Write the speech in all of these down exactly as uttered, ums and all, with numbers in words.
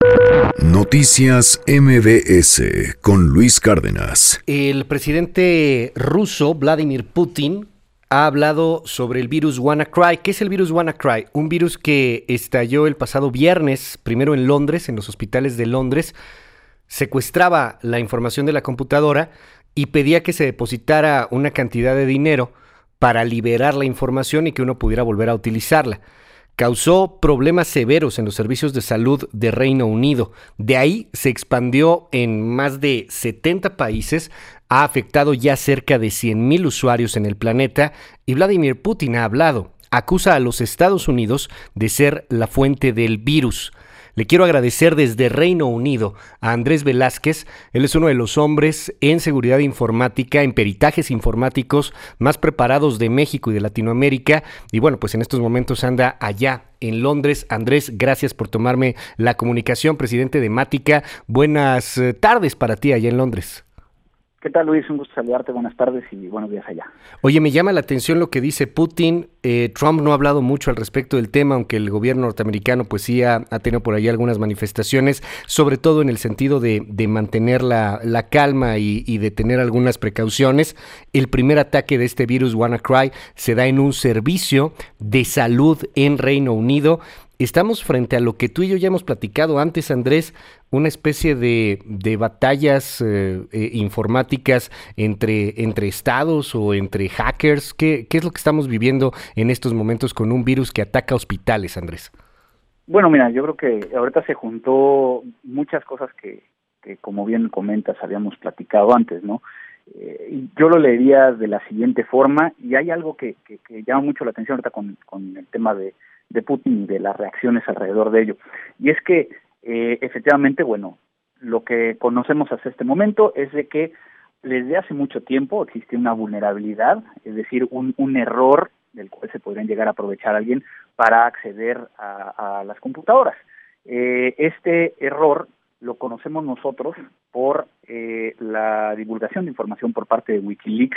Noticias M B S con Luis Cárdenas. El presidente ruso Vladimir Putin ha hablado sobre el virus WannaCry. ¿Qué es el virus WannaCry? Un virus que estalló el pasado viernes, primero en Londres, en los hospitales de Londres, secuestraba la información de la computadora y pedía que se depositara una cantidad de dinero para liberar la información y que uno pudiera volver a utilizarla. Causó problemas severos en los servicios de salud de Reino Unido. De ahí se expandió en más de setenta países, ha afectado ya cerca de cien mil usuarios en el planeta y Vladimir Putin ha hablado, acusa a los Estados Unidos de ser la fuente del virus. Le quiero agradecer desde Reino Unido a Andrés Velázquez. Él es uno de los hombres en seguridad informática, en peritajes informáticos más preparados de México y de Latinoamérica. Y bueno, pues en estos momentos anda allá en Londres. Andrés, gracias por tomarme la comunicación, presidente de Mática. Buenas tardes para ti allá en Londres. ¿Qué tal, Luis? Un gusto saludarte, buenas tardes y buenos días allá. Oye, me llama la atención lo que dice Putin. Eh, Trump no ha hablado mucho al respecto del tema, aunque el gobierno norteamericano pues sí ha, ha tenido por ahí algunas manifestaciones, sobre todo en el sentido de, de mantener la, la calma y, y de tener algunas precauciones. El primer ataque de este virus WannaCry se da en un servicio de salud en Reino Unido. Estamos frente a lo que tú y yo ya hemos platicado antes, Andrés, una especie de, de batallas eh, eh, informáticas entre, entre estados o entre hackers. ¿Qué, ¿Qué es lo que estamos viviendo en estos momentos con un virus que ataca hospitales, Andrés? Bueno, mira, yo creo que ahorita se juntó muchas cosas que, que como bien comentas, habíamos platicado antes, ¿no? Eh, yo lo leería de la siguiente forma, y hay algo que, que, que llama mucho la atención ahorita con, con el tema de de Putin y de las reacciones alrededor de ello. Y es que, eh, efectivamente, bueno, lo que conocemos hasta este momento es de que desde hace mucho tiempo existe una vulnerabilidad, es decir, un, un error del cual se podrían llegar a aprovechar a alguien para acceder a, a las computadoras. Eh, este error lo conocemos nosotros por eh, la divulgación de información por parte de Wikileaks,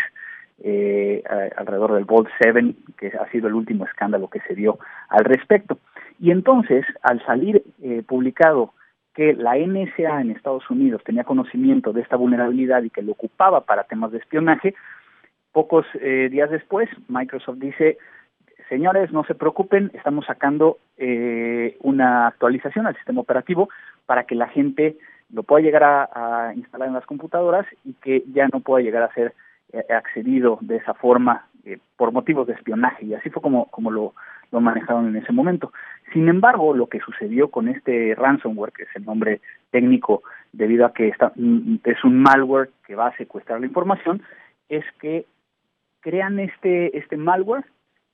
Eh, alrededor del Vault siete, que ha sido el último escándalo que se dio al respecto. Y entonces, al salir eh, publicado que la N S A en Estados Unidos tenía conocimiento de esta vulnerabilidad y que lo ocupaba para temas de espionaje, pocos eh, días después, Microsoft dice: señores, no se preocupen, estamos sacando eh, una actualización al sistema operativo para que la gente lo pueda llegar a, a instalar en las computadoras y que ya no pueda llegar a ser accedido de esa forma eh, por motivos de espionaje, y así fue como, como lo, lo manejaron en ese momento. Sin embargo, lo que sucedió con este ransomware, que es el nombre técnico debido a que está, es un malware que va a secuestrar la información, es que crean este, este malware,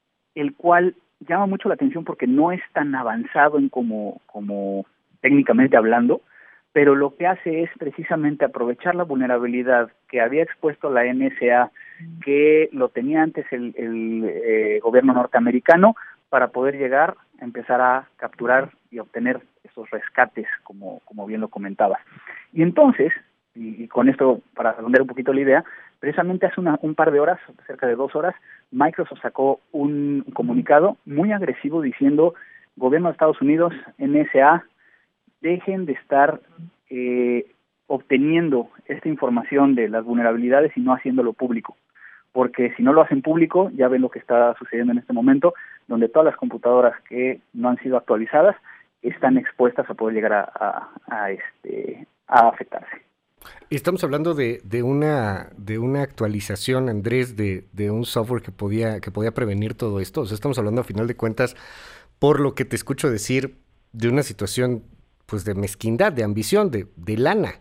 el cual llama mucho la atención porque no es tan avanzado en como, como técnicamente hablando, pero lo que hace es precisamente aprovechar la vulnerabilidad que había expuesto la N S A, que lo tenía antes el, el eh, gobierno norteamericano, para poder llegar a empezar a capturar y obtener esos rescates, como, como bien lo comentabas. Y entonces, y, y con esto para redondear un poquito la idea, precisamente hace una, un par de horas, cerca de dos horas, Microsoft sacó un comunicado muy agresivo diciendo: gobierno de Estados Unidos, N S A, dejen de estar eh, obteniendo esta información de las vulnerabilidades y no haciéndolo público, porque si no lo hacen público, ya ven lo que está sucediendo en este momento, donde todas las computadoras que no han sido actualizadas están expuestas a poder llegar a, a, a, este, a afectarse. Estamos hablando de, de una de una actualización, Andrés, de, de un software que podía que podía prevenir todo esto. O sea, estamos hablando, a final de cuentas, por lo que te escucho decir, de una situación pues de mezquindad, de ambición, de, de lana.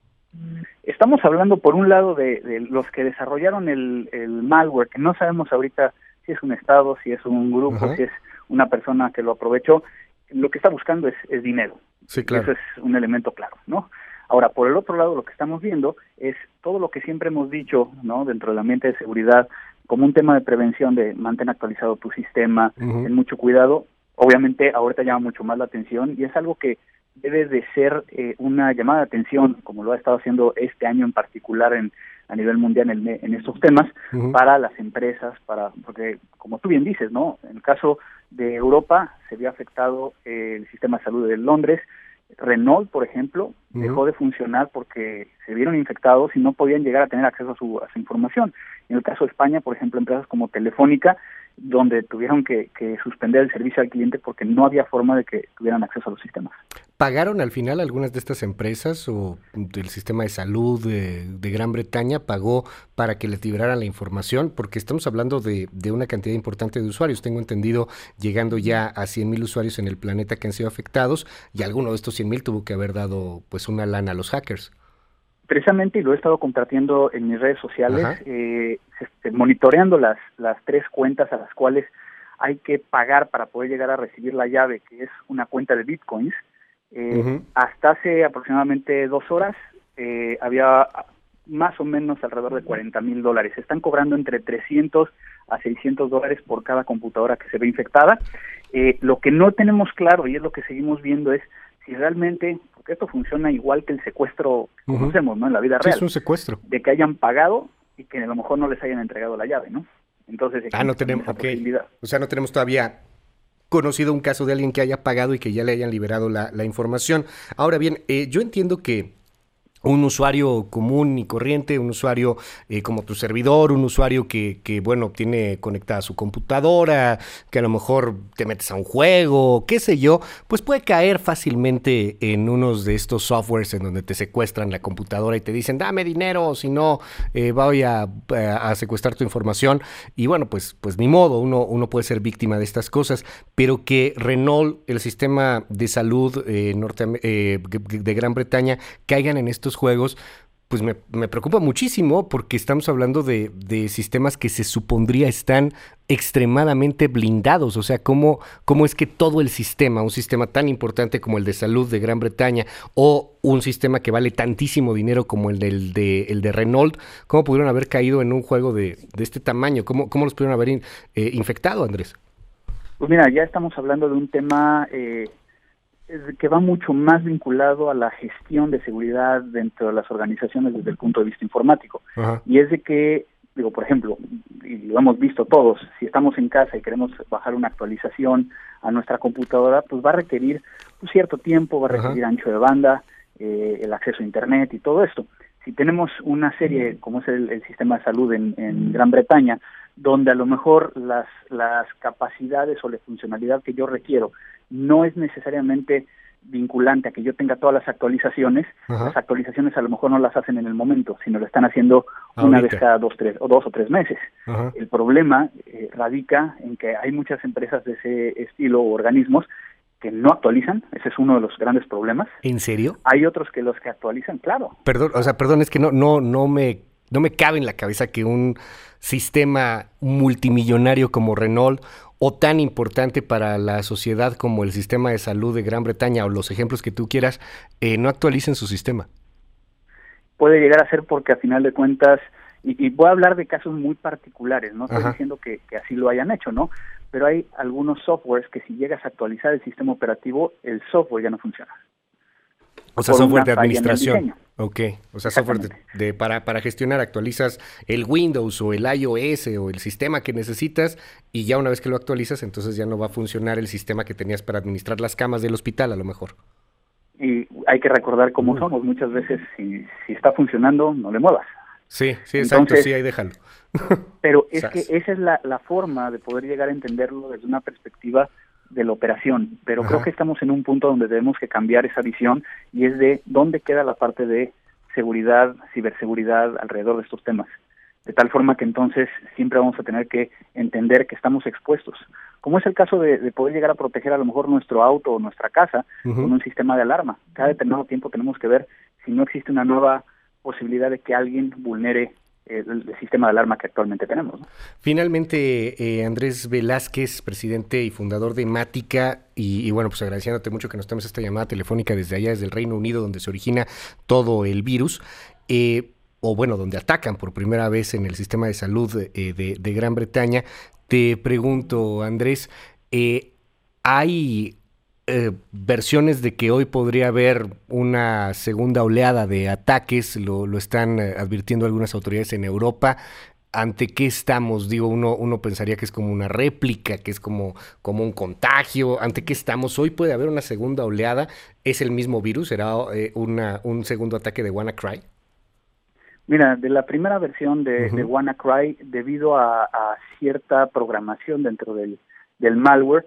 Estamos hablando, por un lado, de, de los que desarrollaron el, el malware, que no sabemos ahorita si es un estado, si es un grupo, uh-huh. si es una persona que lo aprovechó. Lo que está buscando es, es dinero. Sí, claro. Eso es un elemento claro, ¿no? Ahora, por el otro lado, lo que estamos viendo es todo lo que siempre hemos dicho, ¿no?, dentro del ambiente de seguridad, como un tema de prevención, de mantén actualizado tu sistema, uh-huh. ten mucho cuidado. Obviamente, ahorita llama mucho más la atención, y es algo que debe de ser eh, una llamada de atención, como lo ha estado haciendo este año en particular en a nivel mundial en, en estos temas, uh-huh. para las empresas, para porque, como tú bien dices, ¿no?, en el caso de Europa se vio afectado eh, el sistema de salud de Londres, Renault, por ejemplo, Uh-huh. dejó de funcionar porque se vieron infectados y no podían llegar a tener acceso a su, a su información. En el caso de España, por ejemplo, empresas como Telefónica, donde tuvieron que, que suspender el servicio al cliente porque no había forma de que tuvieran acceso a los sistemas. ¿Pagaron al final algunas de estas empresas o del sistema de salud de, de Gran Bretaña pagó para que les liberaran la información? Porque estamos hablando de, de una cantidad importante de usuarios. Tengo entendido llegando ya a cien mil usuarios en el planeta que han sido afectados y alguno de estos cien mil tuvo que haber dado pues una lana a los hackers. Precisamente, y lo he estado compartiendo en mis redes sociales, eh, este, monitoreando las, las tres cuentas a las cuales hay que pagar para poder llegar a recibir la llave, que es una cuenta de Bitcoins. Eh, uh-huh. Hasta hace aproximadamente dos horas eh, había más o menos alrededor de cuarenta mil dólares. Están cobrando entre trescientos a seiscientos dólares por cada computadora que se ve infectada. Eh, lo que no tenemos claro, y es lo que seguimos viendo, es si realmente, porque esto funciona igual que el secuestro que uh-huh. conocemos, ¿no? En la vida real. Sí, es un secuestro. De que hayan pagado y que a lo mejor no les hayan entregado la llave, ¿no? Entonces, ah, no tenemos, okay. O sea, no tenemos todavía conocido un caso de alguien que haya pagado y que ya le hayan liberado la, la información. Ahora bien, eh, yo entiendo que un usuario común y corriente, un usuario eh, como tu servidor, un usuario que, que, bueno, tiene conectada su computadora, que a lo mejor te metes a un juego, qué sé yo, pues puede caer fácilmente en unos de estos softwares en donde te secuestran la computadora y te dicen, dame dinero, si no, eh, voy a, a secuestrar tu información. Y bueno, pues, pues ni modo, uno, uno puede ser víctima de estas cosas, pero que Renault, el sistema de salud eh, norte, eh, de Gran Bretaña, caigan en estos juegos, pues me, me preocupa muchísimo porque estamos hablando de, de sistemas que se supondría están extremadamente blindados. O sea, ¿cómo, cómo es que todo el sistema, un sistema tan importante como el de salud de Gran Bretaña o un sistema que vale tantísimo dinero como el, del, de, el de Renault, cómo pudieron haber caído en un juego de, de este tamaño? ¿Cómo, cómo los pudieron haber in, eh, infectado, Andrés? Pues mira, ya estamos hablando de un tema eh, que va mucho más vinculado a la gestión de seguridad dentro de las organizaciones desde el punto de vista informático. Ajá. Y es de que, digo, por ejemplo, y lo hemos visto todos, si estamos en casa y queremos bajar una actualización a nuestra computadora, pues va a requerir un cierto tiempo, va a requerir Ajá. ancho de banda, eh, el acceso a Internet y todo esto. Si tenemos una serie, como es el, el sistema de salud en, en Gran Bretaña, donde a lo mejor las, las capacidades o la funcionalidad que yo requiero no es necesariamente vinculante a que yo tenga todas las actualizaciones, Ajá. las actualizaciones a lo mejor no las hacen en el momento, sino lo están haciendo Ahorita. una vez cada dos, tres, o dos o tres meses. Ajá. El problema eh, radica en que hay muchas empresas de ese estilo o organismos que no actualizan, ese es uno de los grandes problemas. ¿En serio? Hay otros que los que actualizan, claro. Perdón, o sea, perdón, es que no, no, no me, no me cabe en la cabeza que un sistema multimillonario como Renault o tan importante para la sociedad como el sistema de salud de Gran Bretaña o los ejemplos que tú quieras, eh, no actualicen su sistema. Puede llegar a ser porque a final de cuentas, y, y voy a hablar de casos muy particulares, no estoy Ajá. diciendo que, que así lo hayan hecho, ¿no? Pero hay algunos softwares que si llegas a actualizar el sistema operativo, el software ya no funciona. O sea, software de administración. Ok, o sea, software de, de, para, para gestionar, actualizas el Windows o el iOS o el sistema que necesitas y ya una vez que lo actualizas, entonces ya no va a funcionar el sistema que tenías para administrar las camas del hospital a lo mejor. Y hay que recordar cómo uh. somos, muchas veces si, si está funcionando, no le muevas. Sí, sí, exacto, Entonces, sí, ahí déjalo. Pero es que esa es la, la forma de poder llegar a entenderlo desde una perspectiva de la operación, pero Ajá. creo que estamos en un punto donde tenemos que cambiar esa visión y es de dónde queda la parte de seguridad, ciberseguridad alrededor de estos temas, de tal forma que entonces siempre vamos a tener que entender que estamos expuestos, como es el caso de, de poder llegar a proteger a lo mejor nuestro auto o nuestra casa uh-huh. con un sistema de alarma. Cada determinado tiempo tenemos que ver si no existe una nueva posibilidad de que alguien vulnere el, el sistema de alarma que actualmente tenemos, ¿no? Finalmente, eh, Andrés Velázquez, presidente y fundador de Mática, y, y bueno, pues agradeciéndote mucho que nos tomes esta llamada telefónica desde allá, desde el Reino Unido, donde se origina todo el virus, eh, o bueno, donde atacan por primera vez en el sistema de salud eh, de, de Gran Bretaña. Te pregunto, Andrés, eh, ¿hay Eh, versiones de que hoy podría haber una segunda oleada de ataques? Lo, lo están eh, advirtiendo algunas autoridades en Europa. ¿ante qué estamos? Digo, uno, uno pensaría que es como una réplica, que es como, como un contagio. ¿Ante qué estamos? Hoy puede haber una segunda oleada. ¿Es el mismo virus? ¿Será eh, una, un segundo ataque de WannaCry? Mira, de la primera versión de, uh-huh. de WannaCry, debido a, a cierta programación dentro del, del malware,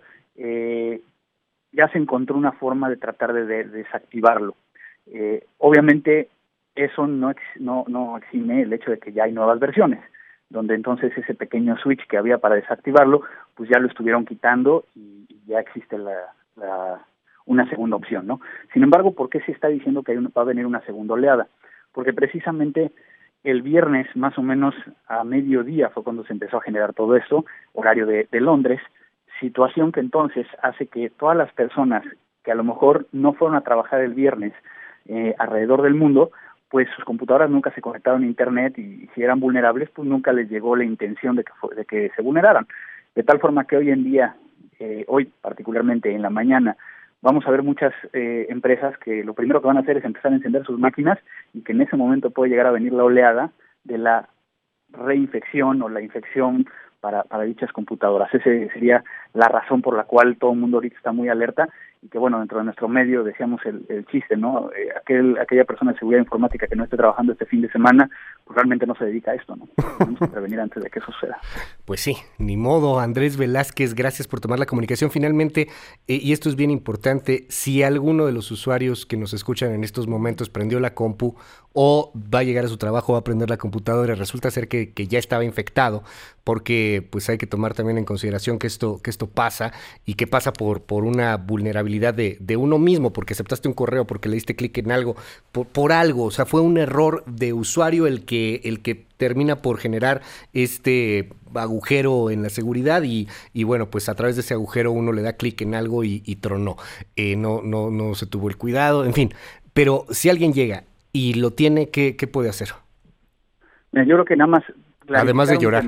eh, ya se encontró una forma de tratar de, de desactivarlo. Eh, obviamente, eso no, ex, no, no exime el hecho de que ya hay nuevas versiones, donde entonces ese pequeño switch que había para desactivarlo, pues ya lo estuvieron quitando y, y ya existe la, la, una segunda opción, ¿no? Sin embargo, ¿por qué se está diciendo que hay un, va a venir una segunda oleada? Porque precisamente el viernes, más o menos a mediodía, fue cuando se empezó a generar todo esto, horario de, de Londres, situación que entonces hace que todas las personas que a lo mejor no fueron a trabajar el viernes eh, alrededor del mundo, pues sus computadoras nunca se conectaron a Internet y, y si eran vulnerables, pues nunca les llegó la intención de que, fue, de que se vulneraran. De tal forma que hoy en día, eh, hoy particularmente en la mañana, vamos a ver muchas eh, empresas que lo primero que van a hacer es empezar a encender sus máquinas y que en ese momento puede llegar a venir la oleada de la reinfección o la infección para, para dichas computadoras. Esa sería la razón por la cual todo el mundo ahorita está muy alerta y que, bueno, dentro de nuestro medio decíamos el, el chiste, ¿no? Eh, aquel, aquella persona de seguridad informática que no esté trabajando este fin de semana, pues realmente no se dedica a esto, ¿no? Tenemos que prevenir antes de que eso suceda. Pues sí, ni modo. Andrés Velázquez, gracias por tomar la comunicación. Finalmente, eh, y esto es bien importante, si alguno de los usuarios que nos escuchan en estos momentos prendió la compu o va a llegar a su trabajo, va a prender la computadora y resulta ser que, que ya estaba infectado, porque pues hay que tomar también en consideración que esto, que esto pasa y que pasa por, por una vulnerabilidad de, de uno mismo, porque aceptaste un correo, porque le diste clic en algo, por, por algo, o sea, fue un error de usuario el que, el que termina por generar este agujero en la seguridad y, y bueno, pues a través de ese agujero uno le da clic en algo y, y tronó. Eh, no, no, no se tuvo el cuidado, en fin. Pero si alguien llega y lo tiene, ¿qué, qué puede hacer? Yo creo que nada más... Además de llorar.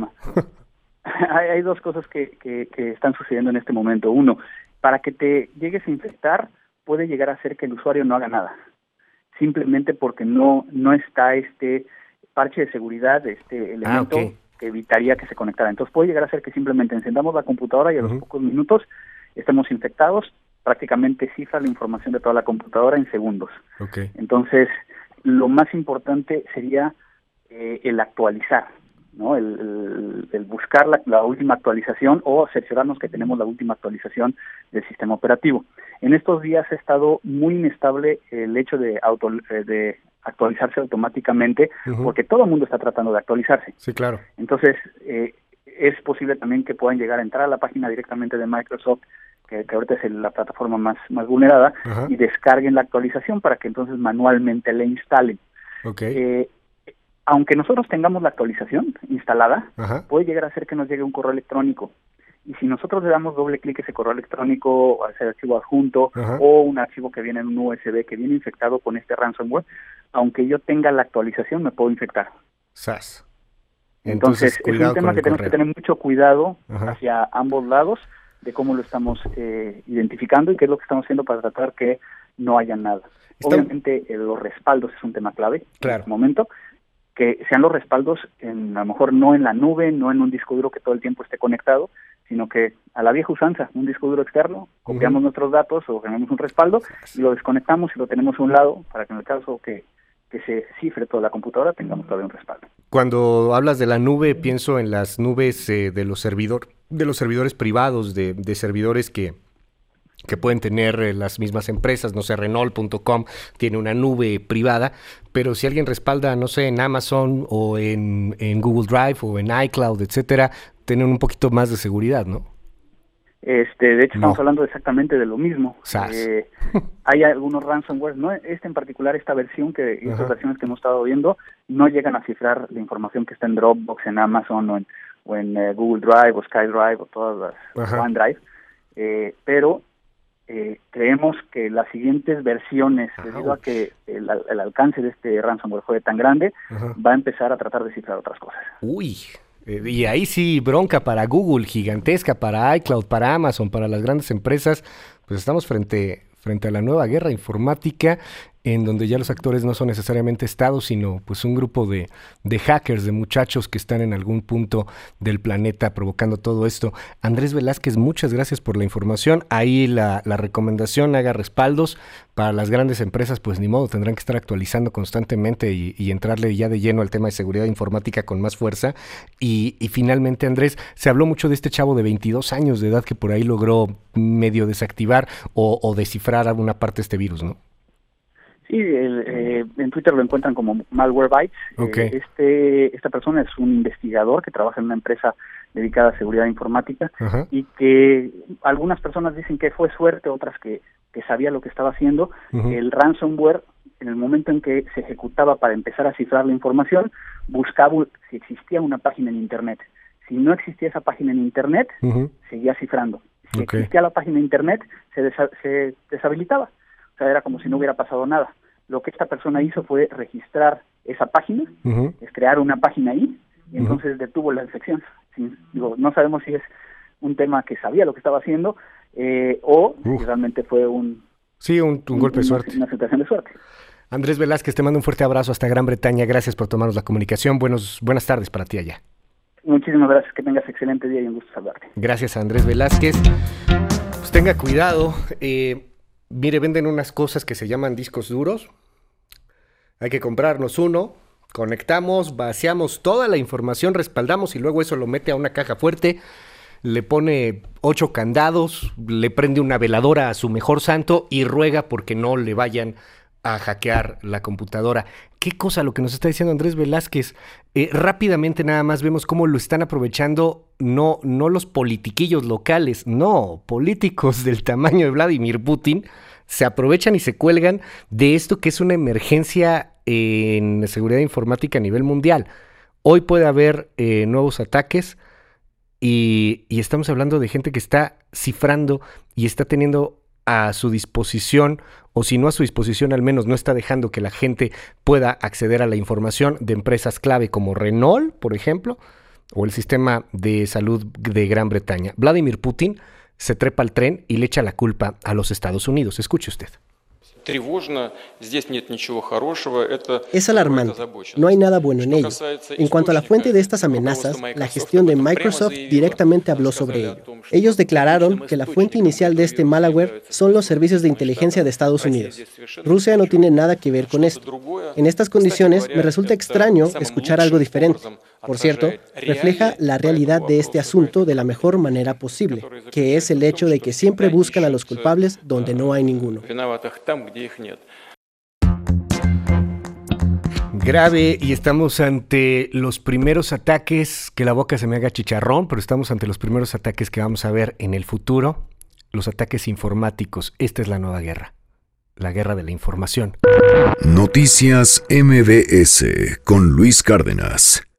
hay, hay dos cosas que, que, que están sucediendo en este momento. Uno, para que te llegues a infectar, puede llegar a ser que el usuario no haga nada. Simplemente porque no, no está este parche de seguridad, este elemento ah, okay. que evitaría que se conectara. Entonces puede llegar a ser que simplemente encendamos la computadora y a uh-huh. los pocos minutos estemos infectados. Prácticamente cifra la información de toda la computadora en segundos. Okay. Entonces, lo más importante sería eh, el actualizar, ¿no? El, el, el buscar la, la última actualización o cerciorarnos que tenemos la última actualización del sistema operativo. En estos días ha estado muy inestable el hecho de, auto, de actualizarse automáticamente, uh-huh. porque todo el mundo está tratando de actualizarse. Sí, claro. Entonces, eh, es posible también que puedan llegar a entrar a la página directamente de Microsoft, que, que ahorita es la plataforma más, más vulnerada, uh-huh. y descarguen la actualización para que entonces manualmente la instalen. Okay. Eh, aunque nosotros tengamos la actualización instalada, uh-huh. puede llegar a ser que nos llegue un correo electrónico. Y si nosotros le damos doble clic a ese correo electrónico, a ese archivo adjunto, uh-huh. o un archivo que viene en un U S B que viene infectado con este ransomware, aunque yo tenga la actualización, me puedo infectar. Sas. Entonces, Entonces es un tema que tenemos correo. que tener mucho cuidado uh-huh. hacia ambos lados de cómo lo estamos eh, identificando y qué es lo que estamos haciendo para tratar que no haya nada. Está... Obviamente, eh, los respaldos es un tema clave claro. en este momento. Que sean los respaldos, en, a lo mejor no en la nube, no en un disco duro que todo el tiempo esté conectado, sino que a la vieja usanza, un disco duro externo, copiamos uh-huh. nuestros datos o generamos un respaldo y lo desconectamos y lo tenemos a un lado para que en el caso que, que se cifre toda la computadora tengamos todavía un respaldo. Cuando hablas de la nube, pienso en las nubes eh, de los servidor, de los servidores privados, de, de servidores que... que pueden tener eh, las mismas empresas, no sé, Renault punto com tiene una nube privada, pero si alguien respalda, no sé, en Amazon o en, en Google Drive o en iCloud, etcétera, tienen un poquito más de seguridad, ¿no? Este, de hecho, no. estamos hablando exactamente de lo mismo. Eh, hay algunos ransomware, no este en particular, esta versión que y estas versiones que hemos estado viendo, no llegan a cifrar la información que está en Dropbox, en Amazon o en, o en uh, Google Drive o SkyDrive o todas las Ajá. OneDrive, eh, pero Eh, creemos que las siguientes versiones, Ajá. debido a que el, el alcance de este ransomware fue tan grande, Ajá. va a empezar a tratar de cifrar otras cosas. Uy, eh, y ahí sí, bronca para Google, gigantesca para iCloud, para Amazon, para las grandes empresas, pues estamos frente, frente a la nueva guerra informática. en donde ya los actores no son necesariamente estados, sino pues un grupo de, de hackers, de muchachos que están en algún punto del planeta provocando todo esto. Andrés Velázquez, muchas gracias por la información. Ahí la, la recomendación, haga respaldos. Para las grandes empresas, pues ni modo, tendrán que estar actualizando constantemente y, y entrarle ya de lleno al tema de seguridad informática con más fuerza. Y, y finalmente, Andrés, se habló mucho de este chavo de veintidós años de edad que por ahí logró medio desactivar o, o descifrar alguna parte de este virus, ¿no? Sí, el, eh, en Twitter lo encuentran como Malwarebytes. Okay. Eh, este, esta persona es un investigador que trabaja en una empresa dedicada a seguridad informática. Ajá. Y que algunas personas dicen que fue suerte, otras que, que sabía lo que estaba haciendo. Uh-huh. El ransomware, en el momento en que se ejecutaba para empezar a cifrar la información, buscaba si existía una página en Internet. Si no existía esa página en Internet, uh-huh. seguía cifrando. Si okay. existía la página en Internet, se, desa- se deshabilitaba. O sea, era como si no hubiera pasado nada. Lo que esta persona hizo fue registrar esa página, uh-huh. es crear una página ahí, y entonces uh-huh. detuvo la infección. Sí, digo, no sabemos si es un tema que sabía lo que estaba haciendo eh, o uh. si realmente fue un... Sí, un, un, un golpe de suerte. Una, una situación de suerte. Andrés Velázquez, te mando un fuerte abrazo hasta Gran Bretaña. Gracias por tomarnos la comunicación. Buenos, buenas tardes para ti allá. Muchísimas gracias. Que tengas excelente día y un gusto saludarte. Gracias a Andrés Velázquez. Pues tenga cuidado. Eh... Mire, venden unas cosas que se llaman discos duros. Hay que comprarnos uno, conectamos, vaciamos toda la información, respaldamos y luego eso lo mete a una caja fuerte, le pone ocho candados, le prende una veladora a su mejor santo y ruega porque no le vayan a hackear la computadora. ¿Qué cosa lo que nos está diciendo Andrés Velázquez? Eh, rápidamente nada más vemos cómo lo están aprovechando no, no los politiquillos locales, no, políticos del tamaño de Vladimir Putin se aprovechan y se cuelgan de esto que es una emergencia en seguridad informática a nivel mundial. Hoy puede haber eh, nuevos ataques y, y estamos hablando de gente que está cifrando y está teniendo a su disposición, o si no a su disposición, al menos no está dejando que la gente pueda acceder a la información de empresas clave como Renault, por ejemplo, o el sistema de salud de Gran Bretaña. Vladimir Putin se trepa al tren y le echa la culpa a los Estados Unidos. Escuche usted. Es alarmante. No hay nada bueno en ello. En cuanto a la fuente de estas amenazas, la gestión de Microsoft directamente habló sobre ello. Ellos declararon que la fuente inicial de este malware son los servicios de inteligencia de Estados Unidos. Rusia no tiene nada que ver con esto. En estas condiciones, me resulta extraño escuchar algo diferente. Por cierto, refleja la realidad de este asunto de la mejor manera posible, que es el hecho de que siempre buscan a los culpables donde no hay ninguno. Grave, y estamos ante los primeros ataques, que la boca se me haga chicharrón, pero estamos ante los primeros ataques que vamos a ver en el futuro, los ataques informáticos. Esta es la nueva guerra, la guerra de la información. Noticias M B S con Luis Cárdenas.